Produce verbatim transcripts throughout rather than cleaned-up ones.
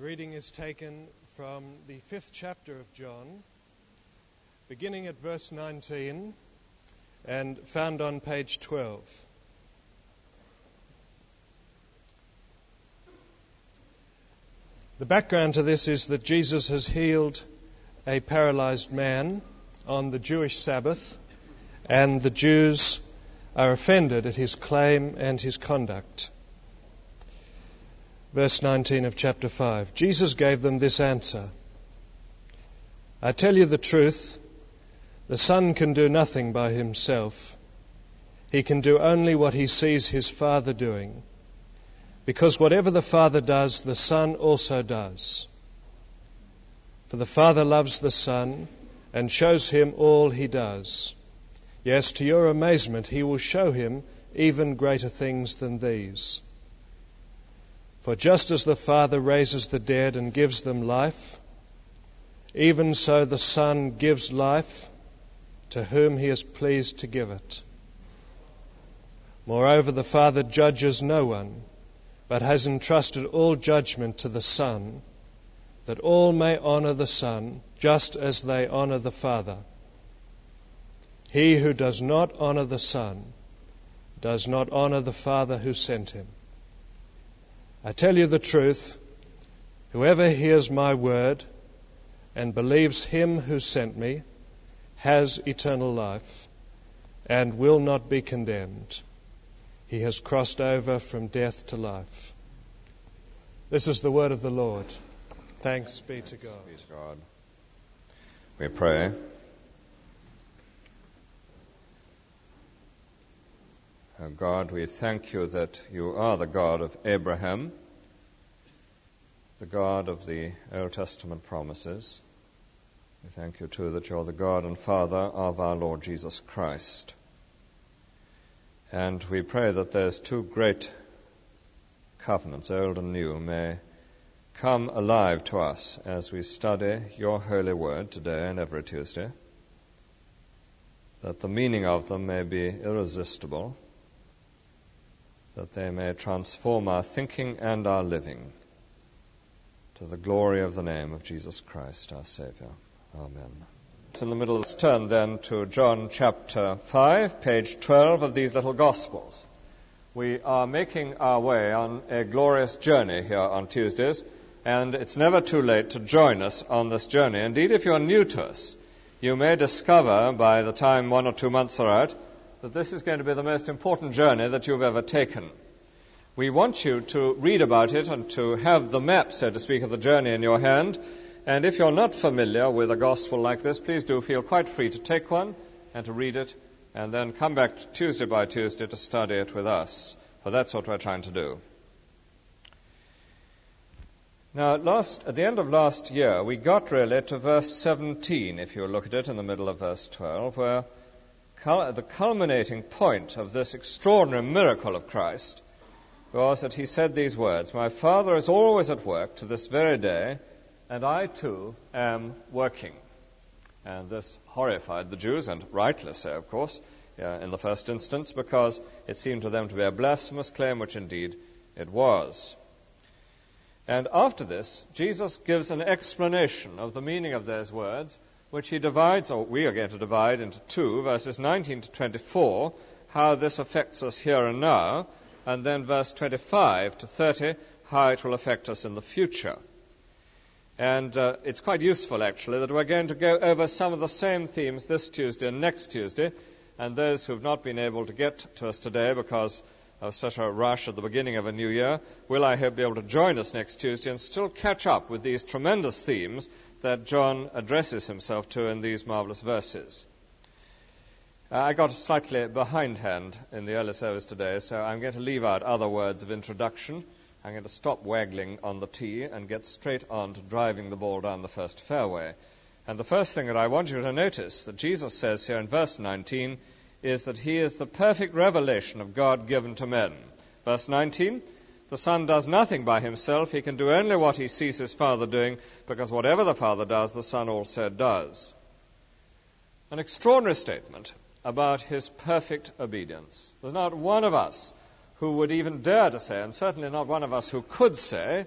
reading is taken from the fifth chapter of John, beginning at verse nineteen and found on page twelve. The background to this is that Jesus has healed a paralyzed man on the Jewish Sabbath, and the Jews are offended at his claim and his conduct. Verse nineteen of chapter five. Jesus gave them this answer: I tell you the truth, the Son can do nothing by himself. He can do only what he sees his Father doing, because whatever the Father does, the Son also does. For the Father loves the Son and shows him all he does. Yes, to your amazement, he will show him even greater things than these. For just as the Father raises the dead and gives them life, even so the Son gives life to whom he is pleased to give it. Moreover, the Father judges no one, but has entrusted all judgment to the Son, that all may honor the Son, just as they honor the Father. He who does not honor the Son does not honor the Father who sent him. I tell you the truth, whoever hears my word and believes him who sent me has eternal life and will not be condemned. He has crossed over from death to life. This is the word of the Lord. Thanks be to God. Thanks be to God. We pray. Oh God, we thank you that you are the God of Abraham, the God of the Old Testament promises. We thank you too that you're the God and Father of our Lord Jesus Christ. And we pray that those two great covenants, old and new, may come alive to us as we study your holy word today and every Tuesday, that the meaning of them may be irresistible, that they may transform our thinking and our living to the glory of the name of Jesus Christ, our Savior. Amen. In the middle, let's turn then to John chapter five, page twelve of these little Gospels. We are making our way on a glorious journey here on Tuesdays, and it's never too late to join us on this journey. Indeed, if you're new to us, you may discover by the time one or two months are out that this is going to be the most important journey that you've ever taken. We want you to read about it and to have the map, so to speak, of the journey in your hand. And if you're not familiar with a gospel like this, please do feel quite free to take one and to read it, and then come back Tuesday by Tuesday to study it with us, for that's what we're trying to do. Now, last, at the end of last year, we got really to verse seventeen, if you look at it in the middle of verse twelve, where the culminating point of this extraordinary miracle of Christ was that he said these words: My Father is always at work to this very day, and I too am working. And this horrified the Jews, and rightly so, of course, uh, in the first instance, because it seemed to them to be a blasphemous claim, which indeed it was. And after this, Jesus gives an explanation of the meaning of those words, which he divides, or we are going to divide into two, verses nineteen to twenty-four, how this affects us here and now, and then verse twenty-five to thirty, how it will affect us in the future. And uh, it's quite useful, actually, that we're going to go over some of the same themes this Tuesday and next Tuesday, and those who have not been able to get to us today because of such a rush at the beginning of a new year will, I hope, be able to join us next Tuesday and still catch up with these tremendous themes that John addresses himself to in these marvelous verses. Uh, I got slightly behindhand in the early service today, so I'm going to leave out other words of introduction. I'm going to stop waggling on the tee and get straight on to driving the ball down the first fairway. And the first thing that I want you to notice that Jesus says here in verse nineteen is that he is the perfect revelation of God given to men. Verse nineteen, the Son does nothing by himself. He can do only what he sees his Father doing, because whatever the Father does, the Son also does. An extraordinary statement about his perfect obedience. There's not one of us who would even dare to say, and certainly not one of us who could say,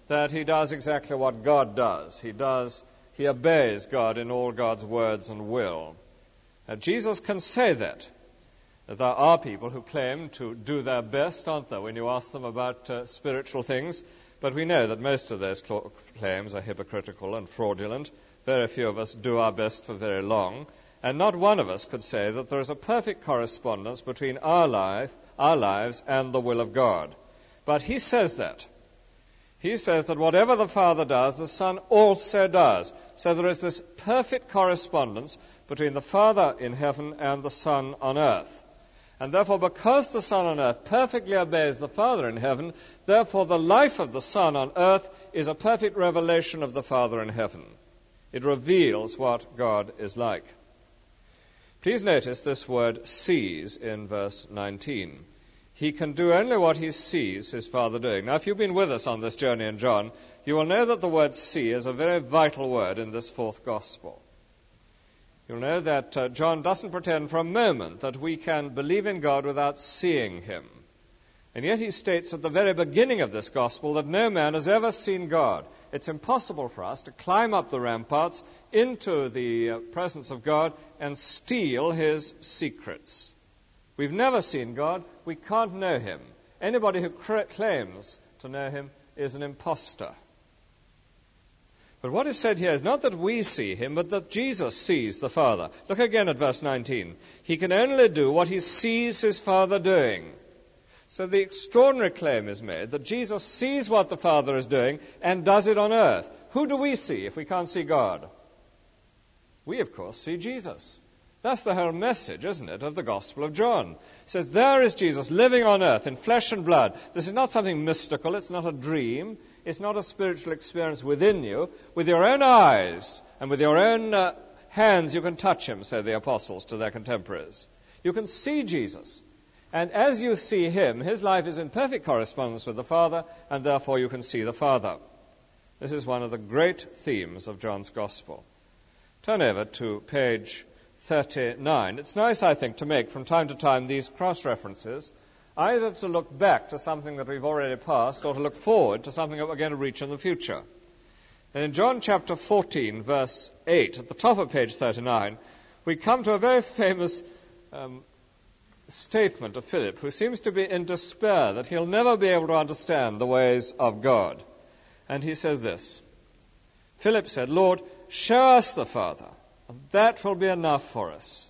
that he does exactly what God does. He does, he obeys God in all God's words and will. Now, Jesus can say that. There are people who claim to do their best, aren't there, when you ask them about uh, spiritual things? But we know that most of those cl- claims are hypocritical and fraudulent. Very few of us do our best for very long. And not one of us could say that there is a perfect correspondence between our life, our lives and the will of God. But he says that. He says that whatever the Father does, the Son also does. So there is this perfect correspondence between the Father in heaven and the Son on earth. And therefore, because the Son on earth perfectly obeys the Father in heaven, therefore the life of the Son on earth is a perfect revelation of the Father in heaven. It reveals what God is like. Please notice this word sees in verse nineteen. He can do only what he sees his Father doing. Now, if you've been with us on this journey in John, you will know that the word see is a very vital word in this fourth gospel. You'll know that uh, John doesn't pretend for a moment that we can believe in God without seeing him. And yet he states at the very beginning of this gospel that no man has ever seen God. It's impossible for us to climb up the ramparts into the uh, presence of God and steal his secrets. We've never seen God. We can't know him. Anybody who cr- claims to know him is an impostor. But what is said here is not that we see him, but that Jesus sees the Father. Look again at verse nineteen. He can only do what he sees his Father doing. So the extraordinary claim is made that Jesus sees what the Father is doing and does it on earth. Who do we see if we can't see God? We, of course, see Jesus. That's the whole message, isn't it, of the Gospel of John. It says, there is Jesus living on earth in flesh and blood. This is not something mystical. It's not a dream. It's not a spiritual experience within you. With your own eyes and with your own uh, hands you can touch him, say the apostles to their contemporaries. You can see Jesus. And as you see him, his life is in perfect correspondence with the Father, and therefore you can see the Father. This is one of the great themes of John's Gospel. Turn over to page thirty-nine. It's nice, I think, to make from time to time these cross-references, either to look back to something that we've already passed or to look forward to something that we're going to reach in the future. And in John chapter fourteen, verse eight, at the top of page thirty-nine, we come to a very famous um, statement of Philip, who seems to be in despair that he'll never be able to understand the ways of God. And he says this, Philip said, Lord, show us the Father, and that will be enough for us.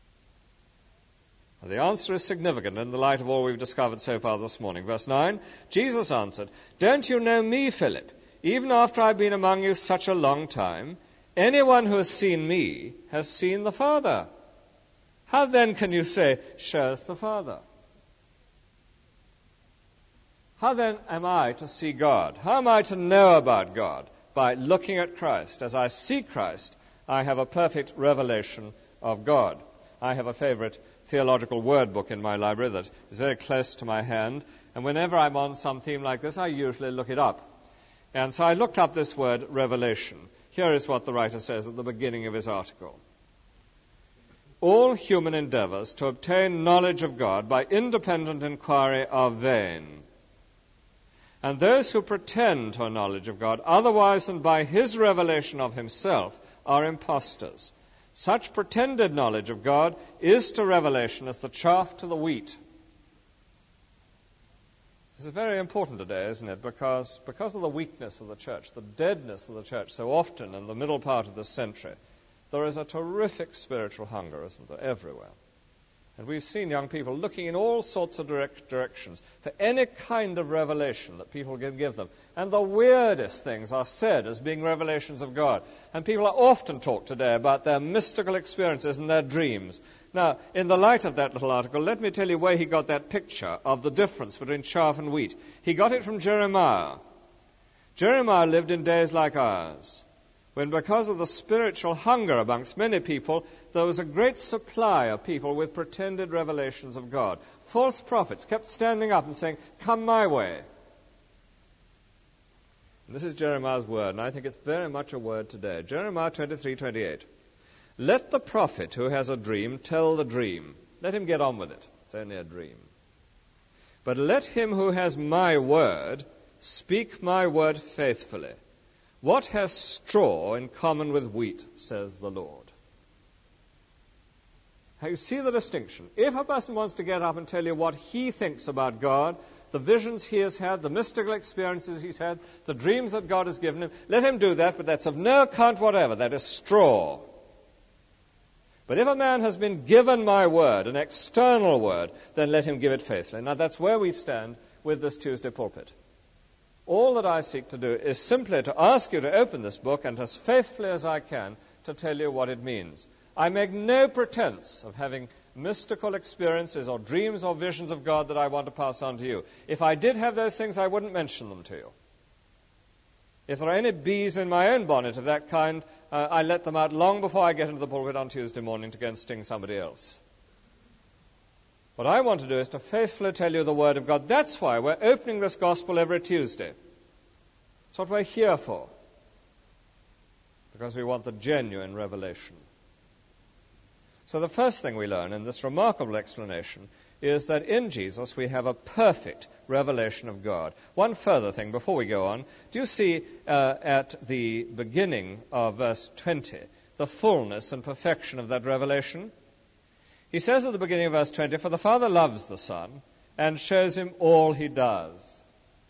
Now, the answer is significant in the light of all we've discovered so far this morning. Verse nine, Jesus answered, don't you know me, Philip, even after I've been among you such a long time? Anyone who has seen me has seen the Father. How then can you say, show us the Father? How then am I to see God? How am I to know about God? By looking at Christ. As I see Christ, I have a perfect revelation of God. I have a favorite theological word book in my library that is very close to my hand, and whenever I'm on some theme like this, I usually look it up. And so I looked up this word, revelation. Here is what the writer says at the beginning of his article. All human endeavors to obtain knowledge of God by independent inquiry are vain. And those who pretend to a knowledge of God otherwise than by his revelation of himself are impostors. Such pretended knowledge of God is to revelation as the chaff to the wheat. This is very important today, isn't it? Because, because of the weakness of the church, the deadness of the church so often in the middle part of this century, there is a terrific spiritual hunger, isn't there, everywhere. And we've seen young people looking in all sorts of direct directions for any kind of revelation that people can give them. And the weirdest things are said as being revelations of God. And people are often taught today about their mystical experiences and their dreams. Now, in the light of that little article, let me tell you where he got that picture of the difference between chaff and wheat. He got it from Jeremiah. Jeremiah lived in days like ours, when because of the spiritual hunger amongst many people, there was a great supply of people with pretended revelations of God. False prophets kept standing up and saying, come my way. And this is Jeremiah's word, and I think it's very much a word today. Jeremiah twenty-three twenty-eight. Let the prophet who has a dream tell the dream. Let him get on with it. It's only a dream. But let him who has my word speak my word faithfully. What has straw in common with wheat, says the Lord? Now you see the distinction. If a person wants to get up and tell you what he thinks about God, the visions he has had, the mystical experiences he's had, the dreams that God has given him, let him do that, but that's of no account whatever. That is straw. But if a man has been given my word, an external word, then let him give it faithfully. Now that's where we stand with this Tuesday pulpit. All that I seek to do is simply to ask you to open this book and as faithfully as I can to tell you what it means. I make no pretense of having mystical experiences or dreams or visions of God that I want to pass on to you. If I did have those things, I wouldn't mention them to you. If there are any bees in my own bonnet of that kind, uh, I let them out long before I get into the pulpit on Tuesday morning to go and sting somebody else. What I want to do is to faithfully tell you the Word of God. That's why we're opening this gospel every Tuesday. That's what we're here for. Because we want the genuine revelation. So the first thing we learn in this remarkable explanation is that in Jesus we have a perfect revelation of God. One further thing before we go on. Do you see uh, at the beginning of verse twenty the fullness and perfection of that revelation? He says at the beginning of verse twenty, "For the Father loves the Son and shows him all he does."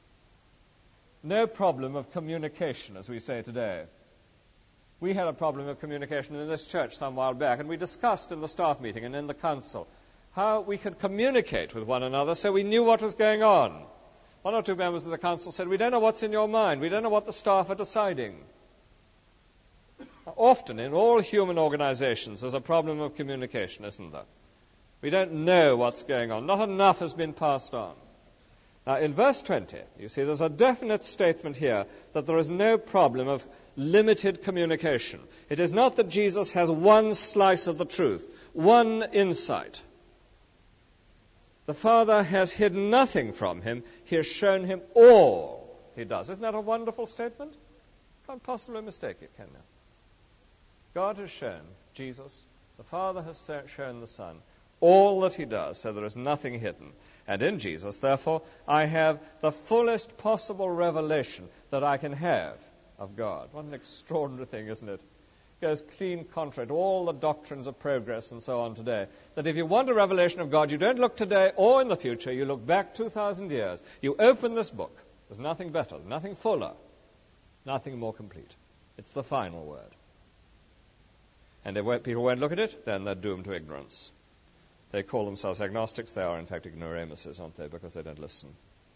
No problem of communication, as we say today. We had a problem of communication in this church some while back, and we discussed in the staff meeting and in the council how we could communicate with one another so we knew what was going on. One or two members of the council said, "We don't know what's in your mind. We don't know what the staff are deciding." Often in all human organizations there's a problem of communication, isn't there? We don't know what's going on. Not enough has been passed on. Now, in verse twenty, you see there's a definite statement here that there is no problem of limited communication. It is not that Jesus has one slice of the truth, one insight. The Father has hidden nothing from him. He has shown him all he does. Isn't that a wonderful statement? Can't possibly mistake it, can you? God has shown Jesus, the Father has shown the Son, all that he does, so there is nothing hidden. And in Jesus, therefore, I have the fullest possible revelation that I can have of God. What an extraordinary thing, isn't it? It goes clean contrary to all the doctrines of progress and so on today. That if you want a revelation of God, you don't look today or in the future, you look back two thousand years. You open this book. There's nothing better, nothing fuller, nothing more complete. It's the final word. And if people won't look at it, then they're doomed to ignorance. They call themselves agnostics. They are, in fact, ignoramuses, aren't they, because they don't listen.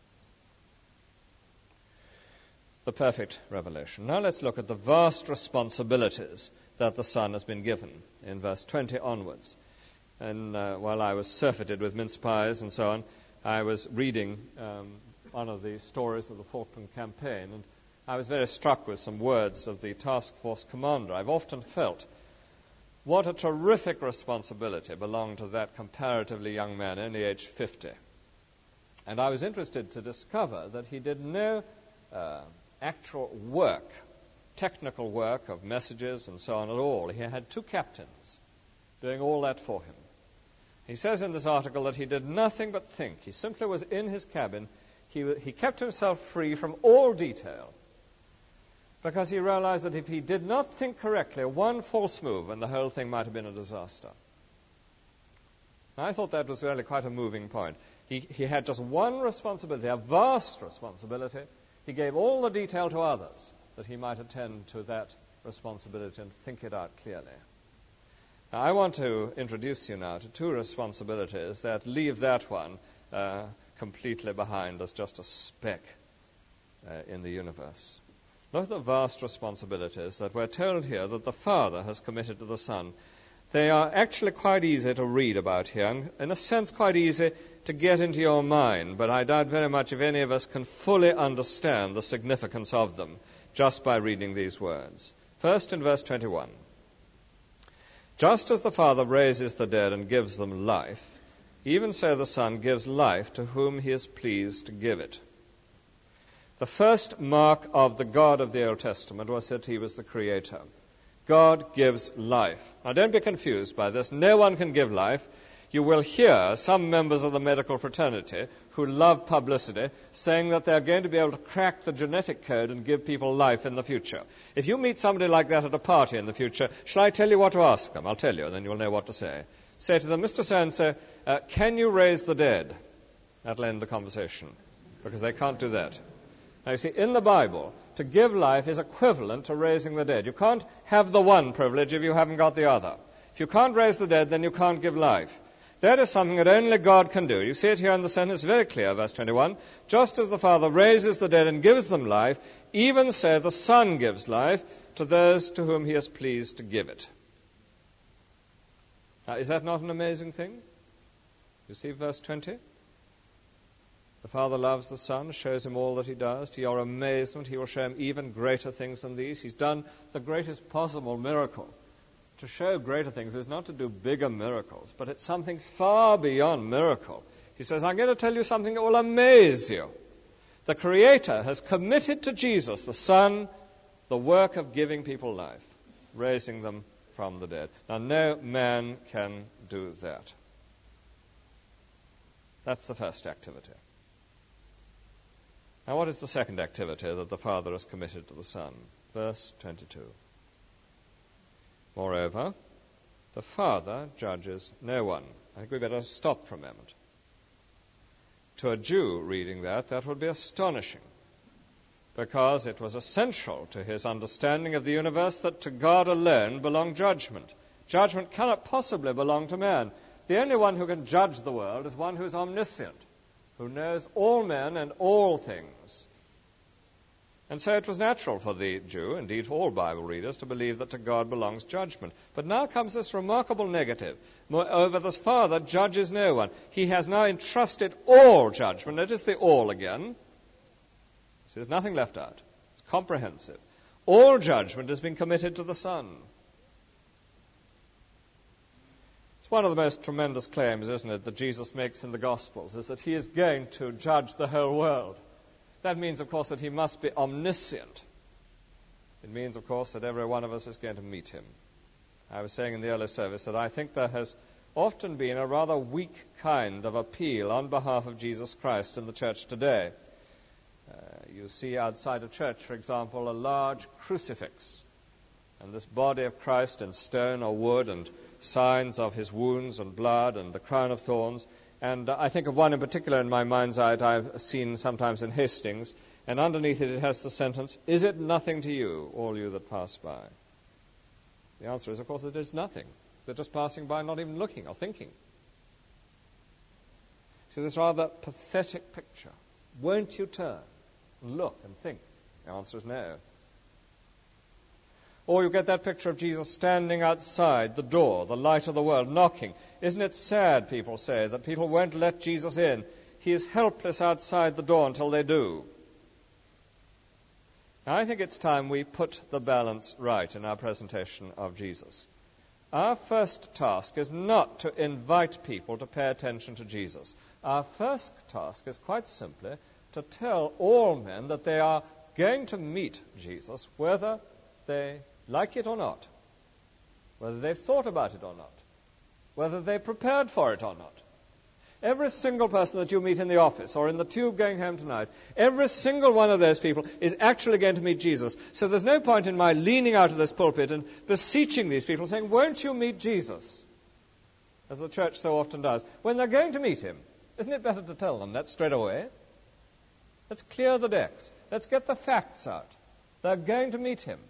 The perfect revelation. Now let's look at the vast responsibilities that the Son has been given in verse twenty onwards. And uh, while I was surfeited with mince pies and so on, I was reading um, one of the stories of the Falkland campaign, and I was very struck with some words of the task force commander. I've often felt what a terrific responsibility belonged to that comparatively young man, only aged fifty. And I was interested to discover that he did no uh, actual work, technical work of messages and so on at all. He had two captains doing all that for him. He says in this article that he did nothing but think. He simply was in his cabin. He, he kept himself free from all detail, because he realized that if he did not think correctly, one false move and the whole thing might have been a disaster. Now, I thought that was really quite a moving point. He, he had just one responsibility, a vast responsibility. He gave all the detail to others that he might attend to that responsibility and think it out clearly. Now, I want to introduce you now to two responsibilities that leave that one uh, completely behind as just a speck uh, in the universe. Look at the vast responsibilities that we're told here that the Father has committed to the Son. They are actually quite easy to read about here, and in a sense quite easy to get into your mind, but I doubt very much if any of us can fully understand the significance of them just by reading these words. First, in verse twenty-one, just as the Father raises the dead and gives them life, even so the Son gives life to whom he is pleased to give it. The first mark of the God of the Old Testament was that he was the Creator. God gives life. Now, don't be confused by this. No one can give life. you will hear some members of the medical fraternity who love publicity saying that they're going to be able to crack the genetic code and give people life in the future. If you meet somebody like that at a party in the future, shall I tell you what to ask them? I'll tell you, and then you'll know what to say. Say to them, Mister So-and-so, uh, can you raise the dead? That'll end the conversation, because they can't do that. Now, you see, in the Bible, to give life is equivalent to raising the dead. You can't have the one privilege if you haven't got the other. If you can't raise the dead, then you can't give life. That is something that only God can do. You see it here in the sentence, very clear, verse twenty-one. Just as the Father raises the dead and gives them life, even so the Son gives life to those to whom he is pleased to give it. Now, is that not an amazing thing? You see verse twenty? The Father loves the Son, shows him all that he does. To your amazement, he will show him even greater things than these. He's done the greatest possible miracle. To show greater things is not to do bigger miracles, but it's something far beyond miracle. He says, I'm going to tell you something that will amaze you. The Creator has committed to Jesus, the Son, the work of giving people life, raising them from the dead. Now, no man can do that. That's the first activity. Now, what is the second activity that the Father has committed to the Son? Verse twenty-two. Moreover, the Father judges no one. I think we better stop for a moment. To a Jew reading that, that would be astonishing, because it was essential to his understanding of the universe that to God alone belonged judgment. Judgment cannot possibly belong to man. The only one who can judge the world is one who is omniscient, who knows all men and all things. And so it was natural for the Jew, indeed for all Bible readers, to believe that to God belongs judgment. But now comes this remarkable negative. Moreover, the Father judges no one. He has now entrusted all judgment. Notice the all again. So there's nothing left out. It's comprehensive. All judgment has been committed to the Son. It's one of the most tremendous claims, isn't it, that Jesus makes in the Gospels, is that he is going to judge the whole world. That means, of course, that he must be omniscient. It means, of course, that every one of us is going to meet him. I was saying in the early service that I think there has often been a rather weak kind of appeal on behalf of Jesus Christ in the church today. Uh, you see outside a church, for example, a large crucifix, and this body of Christ in stone or wood, and signs of his wounds and blood and the crown of thorns. And I think of one in particular in my mind's eye that I've seen sometimes in Hastings, and underneath it it has the sentence, "Is it nothing to you, all you that pass by?" The answer is, of course, it is nothing. They're just passing by, not even looking or thinking. So this rather pathetic picture. Won't you turn and look and think? The answer is no. Or you get that picture of Jesus standing outside the door, the light of the world, knocking. Isn't it sad, people say, that people won't let Jesus in? He is helpless outside the door until they do. Now, I think it's time we put the balance right in our presentation of Jesus. Our first task is not to invite people to pay attention to Jesus. Our first task is quite simply to tell all men that they are going to meet Jesus, whether they like it or not, whether they've thought about it or not, whether they prepared for it or not. Every single person that you meet in the office or in the tube going home tonight, every single one of those people is actually going to meet Jesus. So there's no point in my leaning out of this pulpit and beseeching these people, saying, "Won't you meet Jesus?" as the church so often does, when they're going to meet him. Isn't it better to tell them that straight away? Let's clear the decks. Let's get the facts out. They're going to meet him.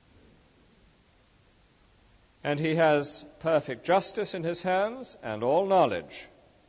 And he has perfect justice in his hands and all knowledge.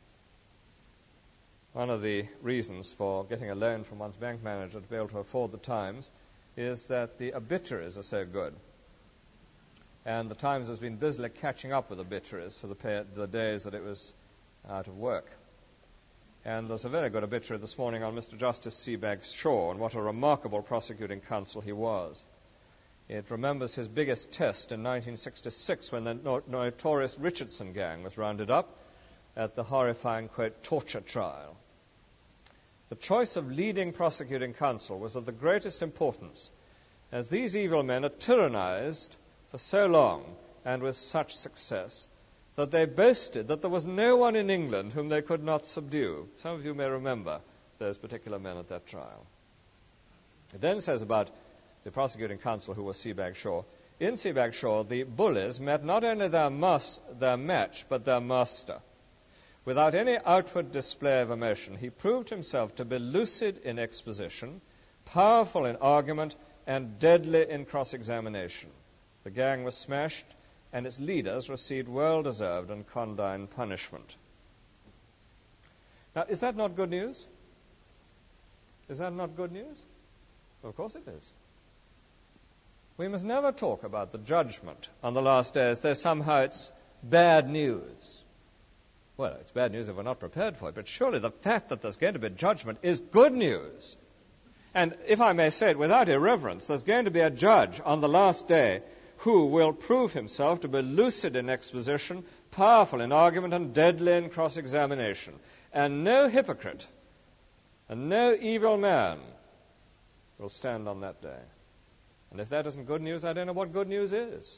One of the reasons for getting a loan from one's bank manager to be able to afford the Times is that the obituaries are so good. And the Times has been busily catching up with obituaries for the, pay- the days that it was out of work. And there's a very good obituary this morning on Mister Justice Sebag Shaw, and what a remarkable prosecuting counsel he was. It remembers his biggest test in nineteen sixty-six when the no- notorious Richardson gang was rounded up at the horrifying, quote, torture trial. The choice of leading prosecuting counsel was of the greatest importance, as these evil men had tyrannized for so long and with such success that they boasted that there was no one in England whom they could not subdue. Some of you may remember those particular men at that trial. It then says about the prosecuting counsel, who was Sebag Shaw. In Sebag Shaw, the bullies met not only their, mas- their match, but their master. Without any outward display of emotion, he proved himself to be lucid in exposition, powerful in argument, and deadly in cross-examination. The gang was smashed, and its leaders received well-deserved and condign punishment. Now, is that not good news? Is that not good news? Well, of course it is. We must never talk about the judgment on the last day as though somehow it's bad news. Well, it's bad news if we're not prepared for it, but surely the fact that there's going to be judgment is good news. And if I may say it without irreverence, there's going to be a judge on the last day who will prove himself to be lucid in exposition, powerful in argument, and deadly in cross-examination. And no hypocrite and no evil man will stand on that day. And if that isn't good news, I don't know what good news is.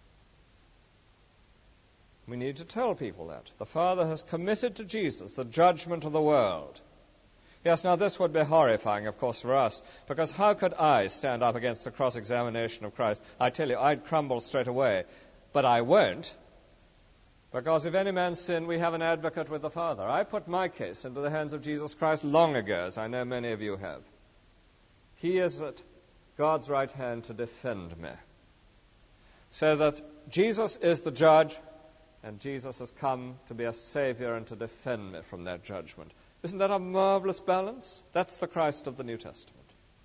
We need to tell people that. The Father has committed to Jesus the judgment of the world. Yes, now this would be horrifying, of course, for us, because how could I stand up against the cross-examination of Christ? I tell you, I'd crumble straight away. But I won't, because if any man sin, we have an advocate with the Father. I put my case into the hands of Jesus Christ long ago, as I know many of you have. He is at God's right hand to defend me. So that Jesus is the judge, and Jesus has come to be a Savior and to defend me from that judgment. Isn't that a marvelous balance? That's the Christ of the New Testament.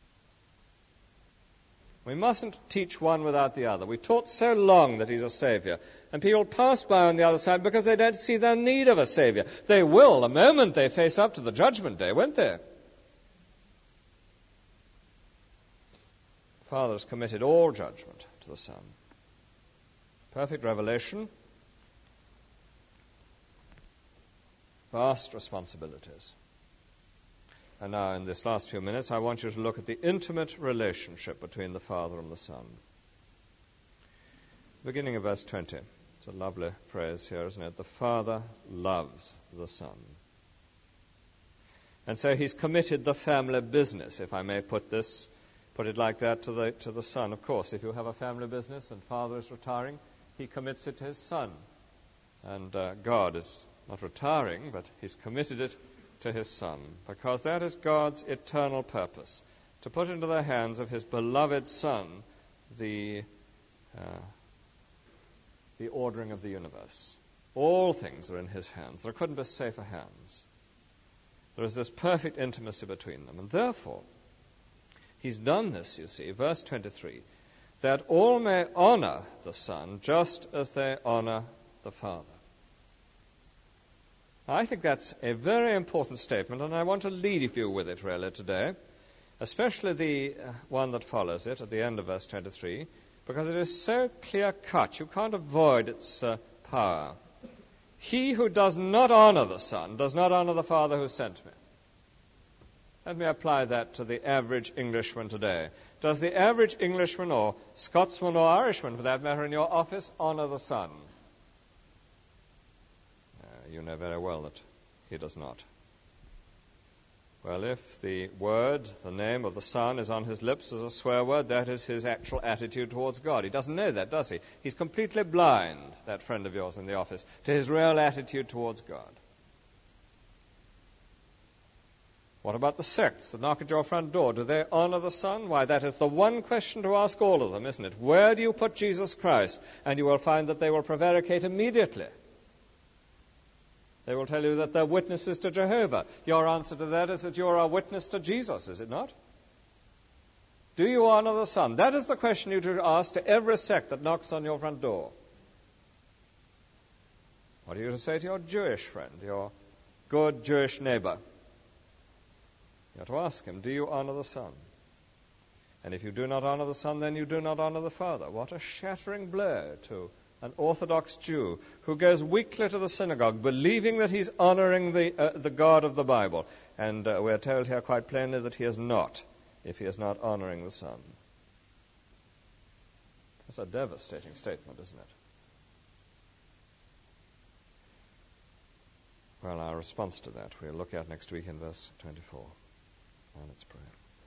We mustn't teach one without the other. We taught so long that he's a Savior, and people pass by on the other side because they don't see their need of a Savior. They will the moment they face up to the judgment day, won't they? The Father has committed all judgment to the Son. Perfect revelation. Vast responsibilities. And now, in this last few minutes, I want you to look at the intimate relationship between the Father and the Son. Beginning of verse twenty. It's a lovely phrase here, isn't it? The Father loves the Son. And so he's committed the family business, if I may put this, put it like that, to the, to the Son. Of course, if you have a family business and Father is retiring, he commits it to his Son. And uh, God is not retiring, but he's committed it to his Son, because that is God's eternal purpose, to put into the hands of his beloved Son the uh, the ordering of the universe. All things are in his hands. There couldn't be safer hands. There is this perfect intimacy between them, and therefore he's done this, you see, verse twenty-three, that all may honor the Son just as they honor the Father. I think that's a very important statement, and I want to lead you with it really today, especially the uh, one that follows it at the end of verse twenty-three, because it is so clear-cut. You can't avoid its uh, power. He who does not honor the Son does not honor the Father who sent me. Let me apply that to the average Englishman today. Does the average Englishman, or Scotsman or Irishman for that matter, in your office honor the Son? You know very well that he does not. Well, if the word, the name of the Son, is on his lips as a swear word, that is his actual attitude towards God. He doesn't know that, does he? He's completely blind, that friend of yours in the office, to his real attitude towards God. What about the sects that knock at your front door? Do they honor the Son? Why, that is the one question to ask all of them, isn't it? Where do you put Jesus Christ? And you will find that they will prevaricate immediately. They will tell you that they're witnesses to Jehovah. Your answer to that is that you're a witness to Jesus, is it not? Do you honor the Son? That is the question you should ask to every sect that knocks on your front door. What are you to say to your Jewish friend, your good Jewish neighbor? You have to ask him, do you honor the Son? And if you do not honor the Son, then you do not honor the Father. What a shattering blow to an Orthodox Jew who goes weekly to the synagogue believing that he's honoring the, uh, the God of the Bible. And uh, we're told here quite plainly that he is not, if he is not honoring the Son. That's a devastating statement, isn't it? Well, our response to that we'll look at next week in verse twenty-four. Now let's pray.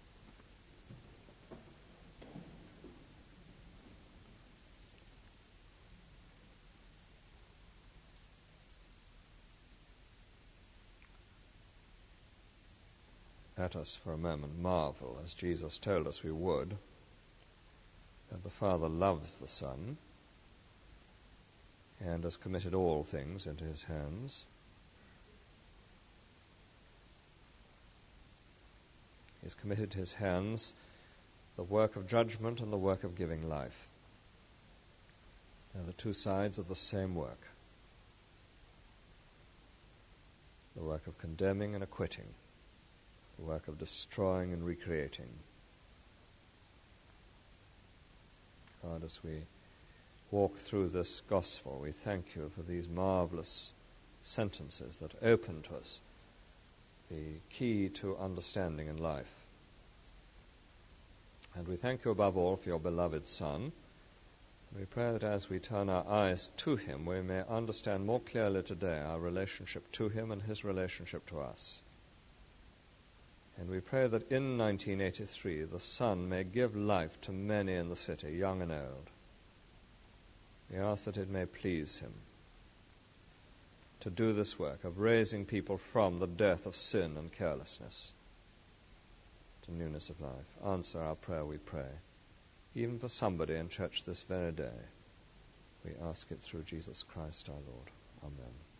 Let us for a moment marvel, as Jesus told us we would, that the Father loves the Son and has committed all things into his hands. He has committed to his hands the work of judgment and the work of giving life. They're the two sides of the same work. The work of condemning and acquitting. The work of destroying and recreating. God, as we walk through this gospel, we thank you for these marvelous sentences that open to us the key to understanding in life. And we thank you above all for your beloved Son. We pray that as we turn our eyes to him, we may understand more clearly today our relationship to him and his relationship to us. And we pray that in nineteen eighty-three the Son may give life to many in the city, young and old. We ask that it may please him to do this work of raising people from the death of sin and carelessness to newness of life. Answer our prayer, we pray, even for somebody in church this very day. We ask it through Jesus Christ our Lord. Amen.